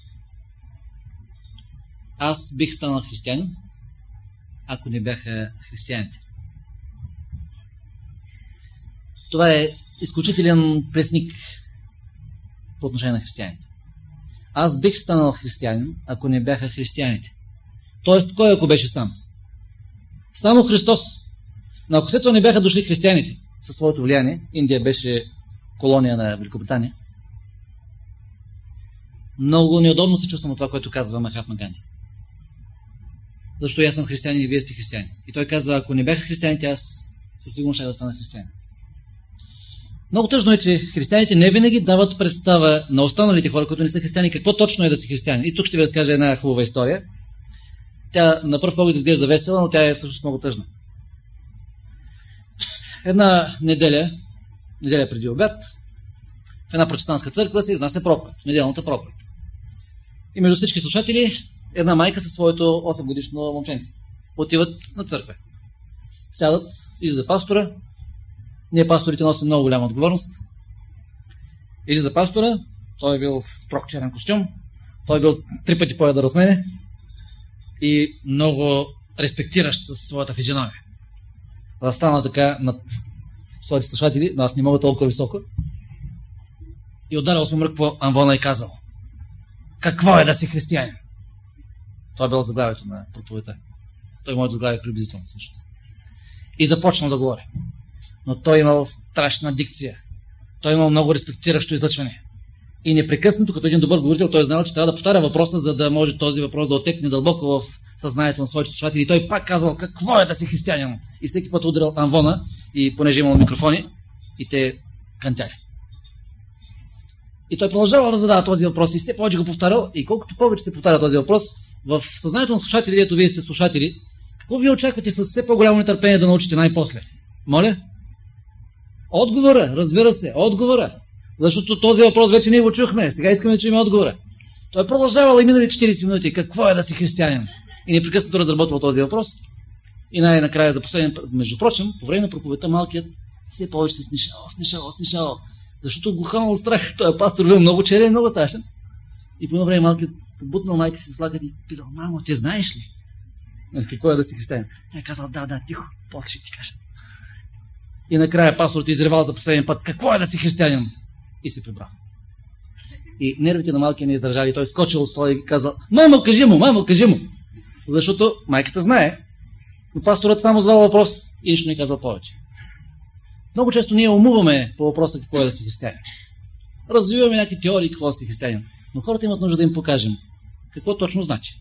аз бих станал християнин, ако не бяха християните. Това е изключителен пресник по отношение на християните. Аз бих станал християнин, ако не бяха християните. Тоест, кой ако беше сам? Само Христос. Но ако след това не бяха дошли християните със своето влияние, Индия беше колония на Великобритания, Много неудобно се чувствам от това, което казва Махатма Ганди. Защото аз съм християнин и вие сте християни. И той казва, ако не бяха християните, аз със сигурност ще да стана християнин. Много тъжно е, че християните не винаги дават представа на останалите хора, които не са християни, какво точно е да си християнин. И тук ще ви разкажа една хубава история. Тя на пръв поглед изглежда весела, но тя е всъщност много тъжна. Една неделя, неделя преди обяд, в една протестантска църква се изнася проповед, неделната проповед. И между всички слушатели, една майка със своето осем годишно момченце отиват на църква. Сядат, излиза пастора. Ние пасторите носим много голяма отговорност. Излиза пастора, той е бил в строг черен костюм, той е бил три пъти по-ядър от мене и много респектиращ със своята физиономия. Стана така над своите слушатели, но аз не мога толкова високо, и ударил с мрък по амвона и казал: какво е да си християнин? Това е било заглавието на проповедта. Той може да заглавя приблизително също. И започнал да говори. Но той имал страшна дикция. Той имал много респектиращо излъчване. И непрекъснато, като един добър говорител, той е знал, че трябва да повтаря въпроса, за да може този въпрос да отекне дълбоко в съзнанието на своите слушатели. И той пак казал: какво е да си християнин? И всеки път ударил амвона, и понеже имал микрофони, и те кантяли. И той продължава да задава този въпрос и все повече го повтарял. И колкото повече се повтаря този въпрос, в съзнанието на слушатели, ето вие сте слушатели, какво ви очаквате с все по-голямо нетърпение да научите най-после? Моля? Отговора, разбира се, отговора. Защото този въпрос вече ние го чухме. Сега искаме да чуем отговора. Той е продължавал и минали четирийсет минути. Какво е да си християнин? И непрекъснато разработвал този въпрос. И най-накрая за последен път, между прочим, по време на проповедта малкият все повече се снишавал, снишавал, снишавал. Защото го хванал страх. Той пастор бил много черен, много страшен. И по едно време малкият побутнал майка си с лакът и питал: мамо, ти знаеш ли какво е да си християнин? Тя е казал: да, да, тихо, после ще ти кажа. И накрая пасторът изревал за последен път: какво е да си християнин? И се прибрал. И нервите на малкия не издържали. Той скочил от стола и казал: мамо, кажи му, мамо, кажи му. Защото майката знае, но пасторът само задал въпрос и нищо не казал повече. Много често ние умуваме по въпроса какво е да си християнин. Развиваме някакви теории какво е да си християнин. Но хората имат нужда да им покажем какво точно значи.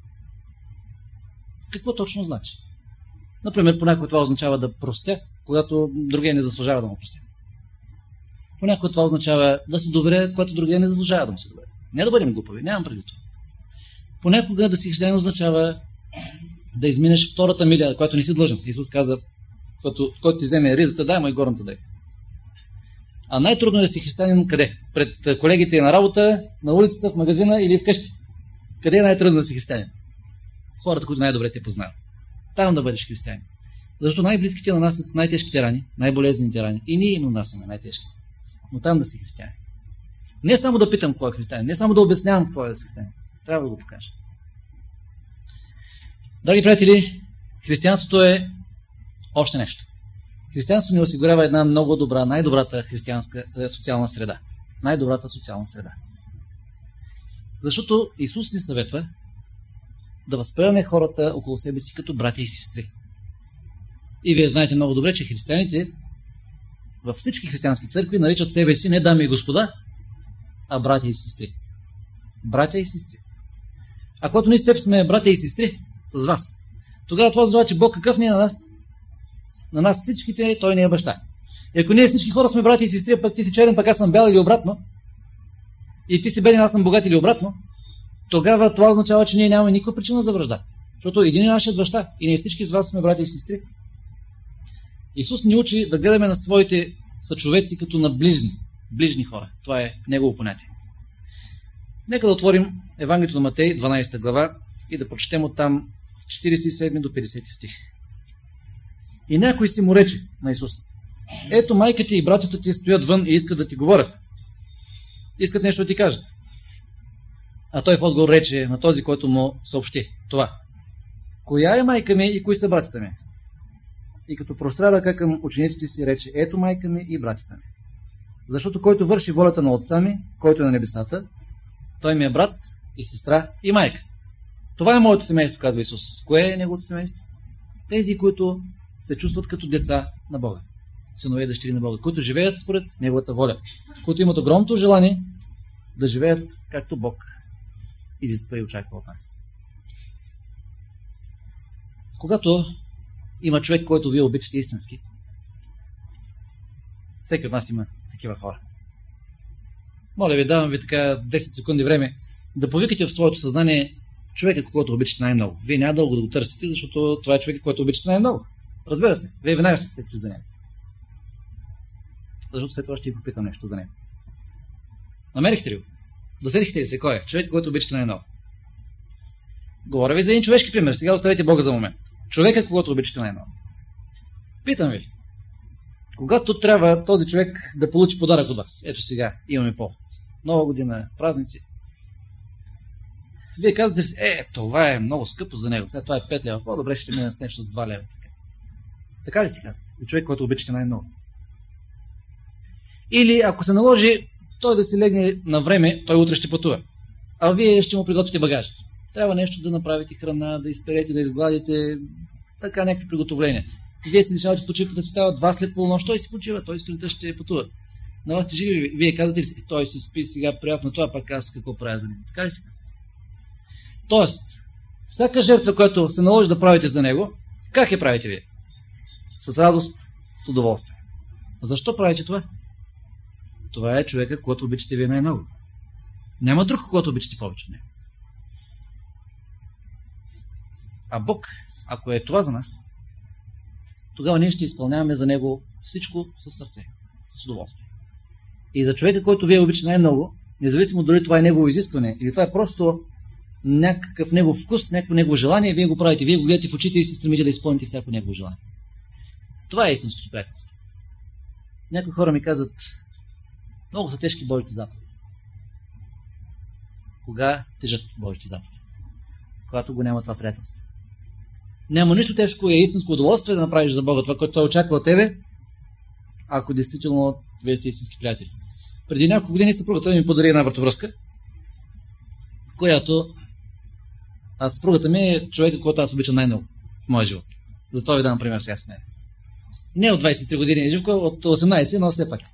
Какво точно значи? Например, понякога това означава да простя, когато другия не заслужава да му простя. Понякога това означава да се доверя, когато другия не заслужава да му се доверя. Не да бъдем глупави, нямам преди това. Понякога да си християнин означава да изминеш втората миля, която не си длъжен. Исус каза: който, който ти вземе ризата, дай му и горната дай. А най-трудно е да си християнин къде? Пред колегите на работа, на улицата, в магазина или вкъщи. Къде е най-трудно да си християнин? Хората, които най-добре те познават. Там да бъдеш християнин. Защото най-близките на нас са най-тежките рани, най-болезнените рани. И ние им нанасяме най-тежките. Но там да си християнин. Не само да питам какво е християнин, не само да обяснявам какво е да си християнин. Трябва да го покажа. Драги приятели, християнството е още нещо. Християнството ни осигурява една много добра, най-добрата християнска социална среда. Най-добрата социална среда. Защото Исус ни съветва да възприемаме хората около себе си като братя и сестри. И вие знаете много добре, че християните във всички християнски църкви наричат себе си не дами и господа, а братя и сестри. Братя и сестри. А когато ние с теб сме братя и сестри, с вас, тогава това означава, че Бог какъв ни е на нас? На нас всичките, Той не е баща. И ако ние всички хора сме братя и сестри, пък ти си черен, пък аз съм бял или обратно, и ти си беден, аз съм богат или обратно, тогава това означава, че ние нямаме никаква причина за вражда. Защото един е нашият баща и ние всички с вас сме братя и сестри. Исус ни учи да гледаме на своите съчовеци като на ближни, ближни хора. Това е негово понятие. Нека да отворим Евангелието на Матей, дванадесета глава, и да прочетем оттам четиридесет и седми до петдесети стих. И някой си му рече на Исус: ето майка ти и братята ти стоят вън и искат да ти говорят. Искат нещо да ти кажат. А той в отговор рече на този, който му съобщи това: коя е майка ми и кои са братята ми? И като простря ръка към учениците си рече: ето майка ми и братята ми. Защото който върши волята на отца ми, който е на небесата, той ми е брат и сестра и майка. Това е моето семейство, казва Исус. Кое е неговото семейство? Тези, които се чувстват като деца на Бога. Синове и дъщери на Бога. Които живеят според неговата воля. Които имат огромното желание да живеят както Бог изисква и очаква от нас. Когато има човек, който вие обичате истински, всеки от нас има такива хора. Моля ви, давам ви така десет секунди време да повикате в своето съзнание човека, когато обичате най-много. Вие няма дълго да го търсите, защото това е човек, който обичате най-много. Разбира се, вие веднага ще се сетите за него. Защото след това ще ви попитам нещо за него. Намерихте ли го? Досетихте ли се кой е? Човек, който обичате най-много. Говоря ви за един човешки пример. Сега оставете Бога за момент. Човека, когато обичате най-много. Питам ви. Когато трябва този човек да получи подарък от вас, ето сега имаме повод. Нова година, празници. Вие казвате си, е, това е много скъпо за него. Сега това е пет лева. По-добре ще мина с нещо с два лева. Така ли си казвате? И човек, който обичате най-много. Или ако се наложи той да си легне на време, той утре ще пътува. А вие ще му приготвите багаж. Трябва нещо да направите храна, да изперете, да изгладите, така някакви приготовления. И вие си решавате почивката си става два след полунощ, той си почива, той сутринта ще пътува. На вас сте живи, вие казвате ли си, той си спи сега приятно това, пак аз какво правя за него. Така ли си казвате? Тоест, всяка жертва, която се наложи да правите за него, как я правите вие? С радост, с удоволствие. Защо правите това? Това е човека, когато обичате вие най-много. Няма друг, когато обичате повече от него. А Бог, ако е това за нас, тогава ние ще изпълняваме за него всичко със сърце, с удоволствие. И за човека, който вие обичате най-много, независимо дали това е негово изискване или това е просто някакъв негов вкус, някакво негово желание, вие го правите, вие го гледате в очите и се стремите да изпълните всяко негово желание. Това е истинското приятелство. Някои хора ми казват, много са тежки Божите заповеди. Кога тежат Божите заповеди? Когато го няма това приятелство. Няма нищо тежко и е истинско удоволствие да направиш за Бога това, което той очаква от тебе, ако действително вие сте истински приятели. Преди няколко години съпругата ми подари една вратовръзка, която а съпругата ми е човека, който аз обичам най-много в моя живот. Затова ви дам пример сега с нея. Не от двайсет и три години Живко, от осемнайсет, но все пак.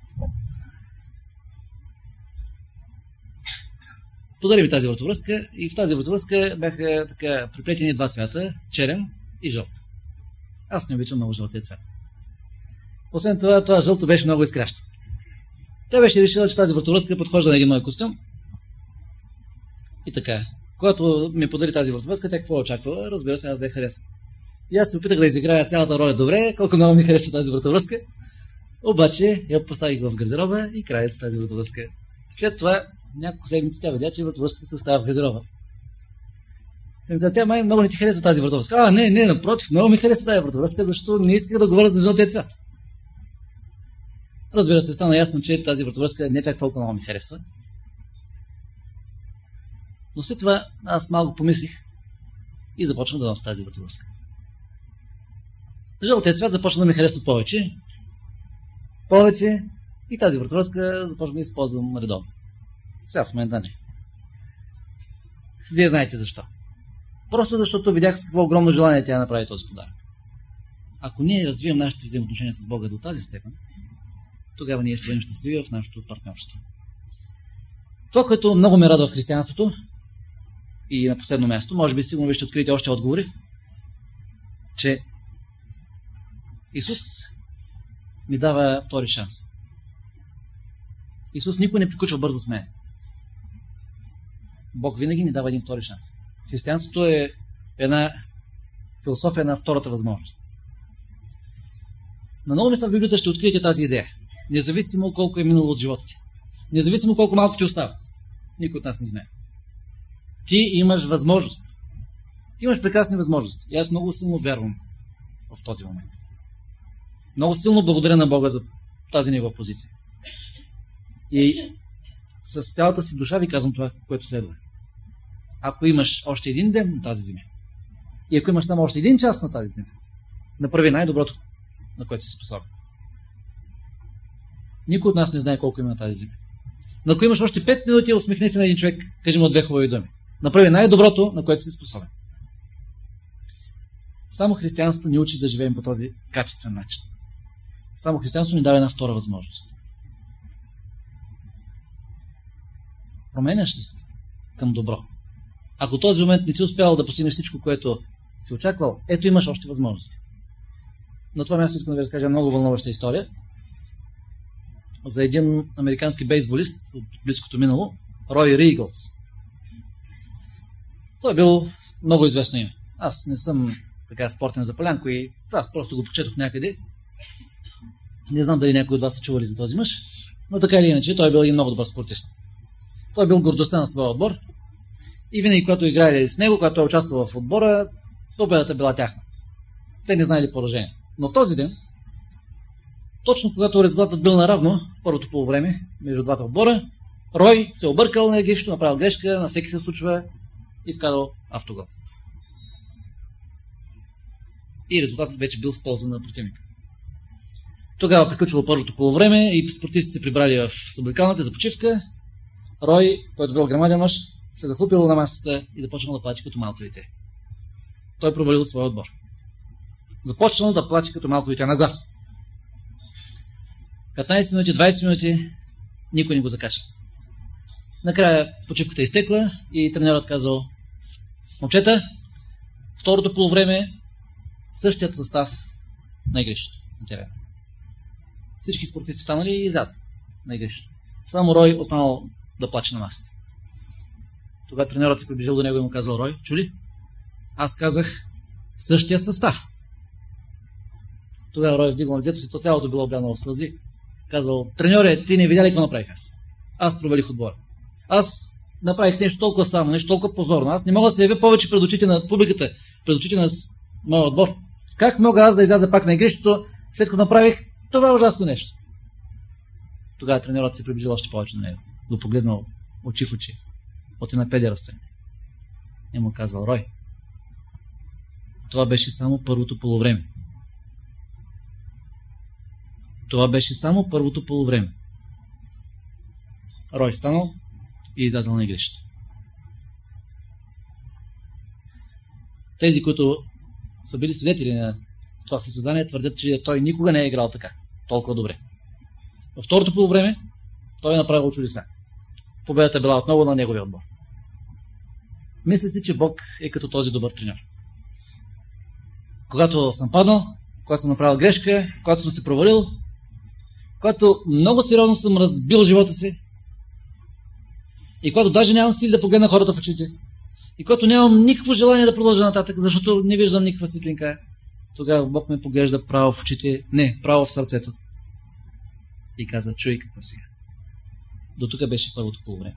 Подари ми тази вратовръзка и в тази вратовръзка бяха така приплетени два цвята, черен и жълт. Аз не обичам много жълтия цвят. Освен това, това жълто беше много изкращо. Тя беше решила, че тази вратовръзка подхожда на един мой костюм. И така, когато ми подари тази вратовръзка, тя какво очаквала? Разбира се, аз да я хареса. И аз се опитах да изиграя цялата роля добре, колко много ми хареса тази вратовръзка. Обаче я поставих в гардероба и края с тази вратовръзка. След това няколко седмици тя видя, че вратовръзката се остава в гардероба. Тя май много не ти харесва тази вратовръзка. А, не, не, напротив, много ми харесва тази вратовръзка, защото не исках да говоря за жълтия цвят. Разбира се, стана ясно, че тази вратовръзка не чак толкова много ми харесва. Но след това аз малко помислих и започнах да нося тази вратовръзка. Жълтият цвят започна да ми харесва повече. Повече и тази вратовръзка започна да използвам редовно. Сега в момента не. Вие знаете защо. Просто защото видях с какво огромно желание тя направи този подарък. Ако ние развием нашите взаимоотношения с Бога до тази степен, тогава ние ще бъдем щастливи в нашето партньорство. Това, което много ме радва в християнството и на последно място, може би сигурно ви ще откриете още отговори, че Исус ни дава втори шанс. Исус никой не приключва бързо с мен. Бог винаги ни дава един втори шанс. Християнството е една философия на втората възможност. На много места в Библията ще откриете тази идея. Независимо колко е минало от живота ти. Независимо колко малко ти остава. Никой от нас не знае. Ти имаш възможност. Ти имаш прекрасни възможности. И аз много силно вярвам в този момент. Много силно благодаря на Бога за тази негова позиция. И с цялата си душа ви казвам това, което следва. Ако имаш още един ден на тази земя, и ако имаш само още един час на тази земя, направи най-доброто, на което си способен. Никой от нас не знае колко има на тази земя. Но ако имаш още пет минути, усмихни се на един човек, кажи му две хубави думи. Направи най-доброто, на което си способен. Само християнството ни учи да живеем по този качествен начин. Само християнството ни дава една втора възможност. променяш ли се към добро? Ако този момент не си успял да постигнеш всичко, което си очаквал, ето имаш още възможности. На това място искам да ви разкажа много вълнуваща история за един американски бейсболист от близкото минало, Рой Ригълс. Той е бил много известно име. Аз не съм така спортен запалянко и аз просто го прочетох някъде. Не знам дали някой от вас са чували за този мъж, но така или иначе той е бил един много добър спортист. Той е бил гордостта на своя отбор и винаги, когато играли с него, когато той е участвал в отбора, победата била тяхна. Те не знаели поражение. Но този ден, точно когато резултатът бил наравно в първото полувреме между двата отбора, Рой се объркал на грешно, направил грешка, на всеки се случва и вкарал автогол. И резултатът вече бил в полза на противника. Тогава приключило първото полувреме и спортистите се прибрали в съблекалната за почивка. Рой, който бил грамаден мъж, се захлупил на масата и започнал да плаче като малко дете. Той провалил своя отбор. Започнал да плаче като малко дете на глас. петнайсет минути, двайсет минути, никой не го закача. Накрая почивката изтекла и тренерът казал: момчета, второто полувреме същият състав на игрището на терена. Всички спортисти станали и излязли на игрището. Само Рой останал да плаче на масата. Тогава тренерът се приближил до него и му казал: Рой, чули? Аз казах същия състав. Тогава Рой вдигнал лицето си, то цялото било обляно в сълзи. Казал: треньоре, ти не видя ли какво направих аз? Аз провалих отбора. Аз направих нещо толкова само, нещо толкова позорно. Аз не мога да се явя повече пред очите на публиката, пред очите на моя отбор. Как мога аз да изляза пак на игрището, след като направих това ужасно нещо? Тогава тренерът се приближил още повече до него. Го погледнал очи в очи, от една педи разстояние. И му казал: Рой, това беше само първото полувреме. Това беше само първото полувреме. Рой станал и излязъл на игрището. Тези, които са били свидетели на това състезание, твърдят, че той никога не е играл така, толкова добре. Във второто полувреме той е направил чудеса. Победата била отново на неговия отбор. Мисля си, че Бог е като този добър треньор. Когато съм паднал, когато съм направил грешка, когато съм се провалил, когато много сериозно съм разбил живота си и когато даже нямам сили да погледна хората в очите и когато нямам никакво желание да продължа нататък, защото не виждам никаква светлинка, тогава Бог ме поглежда право в очите, не, право в сърцето и каза: чуй какво сега. До тук беше първото полувреме.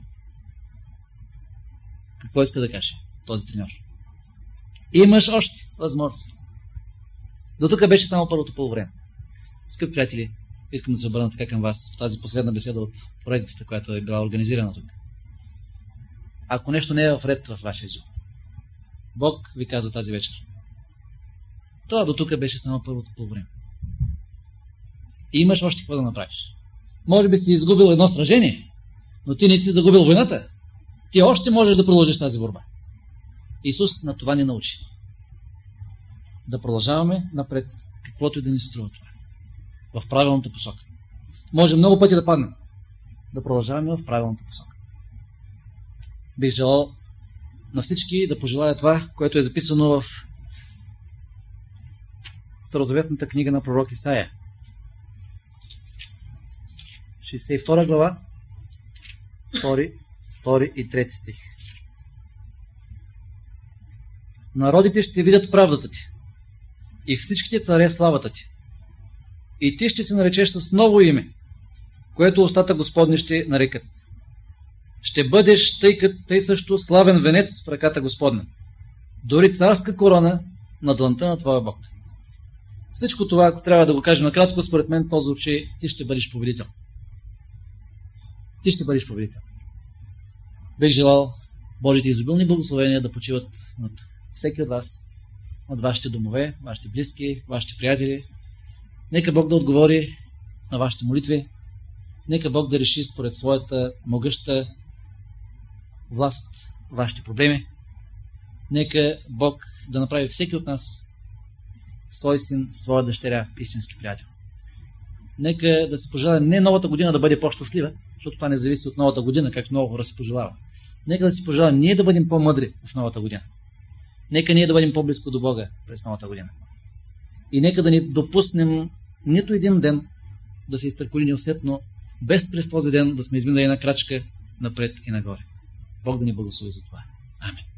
Какво иска да каже този треньор? Имаш още възможност. До тук беше само първото полувреме. Скъпи приятели, искам да се обърна така към вас в тази последна беседа от поредицата, която е била организирана тук. Ако нещо не е в ред в вашия живот, Бог ви каза тази вечер: това до тук беше само първото полувреме. И имаш още какво да направиш. Може би си изгубил едно сражение, но ти не си загубил войната. Ти още можеш да продължиш тази борба. Исус на това ни научи. Да продължаваме напред, каквото и да ни струва това. В правилната посока. Може много пъти да паднем. Да продължаваме в правилната посока. Бих желал на всички да пожелая това, което е записано в Старозаветната книга на пророк Исаия. шейсет и втора глава, втори, втори и трети стих. Народите ще видят правдата ти и всичките царе славата ти. И ти ще се наречеш с ново име, което устата Господни ще нарекат. Ще бъдеш тъй, кът, тъй също славен венец в ръката Господна, дори царска корона на длънта на твоя Бог. Всичко това, ако трябва да го кажем накратко, според мен то звучи: ти ще бъдеш победител. Ти ще бъдеш победител. Бих желал Божите изобилни благословения да почиват над всеки от вас, над вашите домове, вашите близки, вашите приятели. Нека Бог да отговори на вашите молитви. Нека Бог да реши според своята могъща власт вашите проблеми. Нека Бог да направи всеки от нас свой син, своя дъщеря, истински приятел. Нека да се пожелаем не новата година да бъде по-щастлива, защото това не зависи от новата година, както много хора си пожелават. Нека да си пожелаваме ние да бъдем по-мъдри в новата година. Нека ние да бъдем по-близко до Бога през новата година. И нека да ни допуснем нито един ден да се изтърколи неусетно, без през този ден да сме изминали една крачка напред и нагоре. Бог да ни благослови за това. Амин.